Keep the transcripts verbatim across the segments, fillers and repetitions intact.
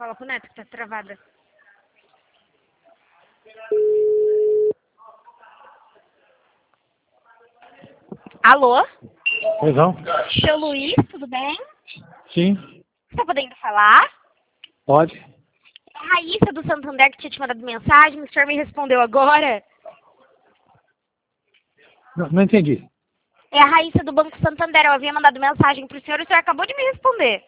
Fala pro Neto que tá travada. Alô? Pois não? Seu Luiz, tudo bem? Sim, Você tá podendo falar? pode. É a Raíssa do Santander que tinha te mandado mensagem, o senhor me respondeu agora. Não, não entendi. É a Raíssa do Banco Santander, eu havia mandado mensagem pro senhor e o senhor acabou de me responder.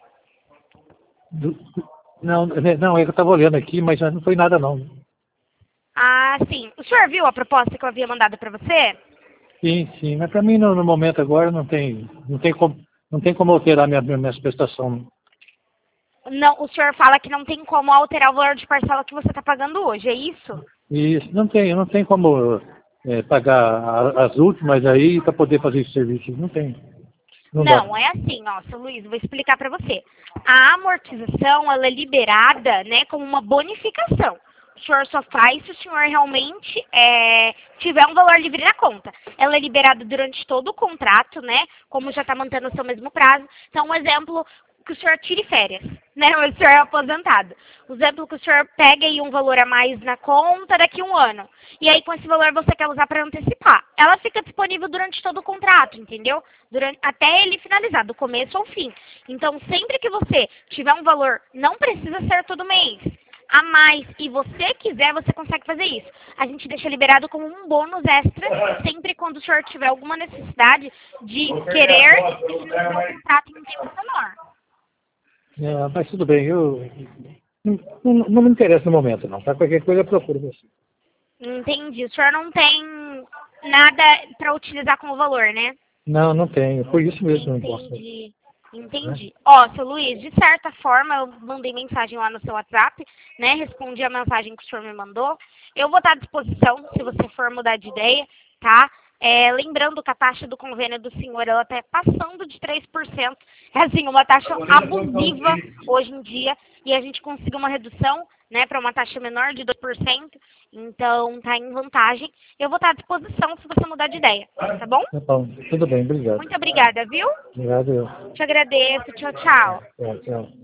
Do- do- Não, não, é que eu estava olhando aqui, mas não foi nada não. Ah, sim. O senhor viu a proposta que eu havia mandado pra você? Sim, sim, mas para mim no, no momento agora não tem, não tem como, não tem como alterar minha, minha, minha prestação. Não, o senhor fala que não tem como alterar o valor de parcela que você está pagando hoje, é isso? E não tem, não tem como é, pagar a- as últimas aí para poder fazer esse serviço. Não tem, não dá. Não, é assim, ó, seu Luiz, vou explicar para você. A amortização, ela é liberada, né, como uma bonificação. O senhor só faz se o senhor realmente é, tiver um valor livre na conta. Ela é liberada durante todo o contrato, né, como já está mantendo o seu mesmo prazo. Então, um exemplo, que o senhor tire férias, né, o senhor é aposentado. Um exemplo que o senhor pega aí um valor a mais na conta daqui a um ano. E aí, com esse valor, você quer usar para antecipar. Ela fica disponível durante todo o contrato, entendeu? Durante, até ele finalizar, do começo ao fim. Então, sempre que você tiver um valor, não precisa ser todo mês, a mais, e você quiser, você consegue fazer isso. A gente deixa liberado como um bônus extra, sempre quando o senhor tiver alguma necessidade de querer finalizar o contrato em um tempo menor. É, mas tudo bem, eu não, não, não me interessa no momento não. Para qualquer coisa eu procuro você. Entendi. O senhor não tem nada para utilizar como valor, né? Não, não tenho. Por isso mesmo eu não posso. Entendi. Entendi. Ó, seu Luiz, de certa forma, eu mandei mensagem lá no seu WhatsApp, né? Respondi a mensagem que o senhor me mandou. Eu vou estar à disposição se você for mudar de ideia, tá? É, lembrando que a taxa do convênio do senhor, ela está passando de três por cento. É assim, uma taxa abusiva hoje em dia. E a gente conseguiu uma redução, né, para uma taxa menor de dois por cento. Então, tá em vantagem. Eu vou estar à disposição se você mudar de ideia, tá bom? Tá bom, tudo bem, obrigado. Muito obrigada, viu? Obrigado eu. Te agradeço. Tchau, tchau. Tchau, tchau.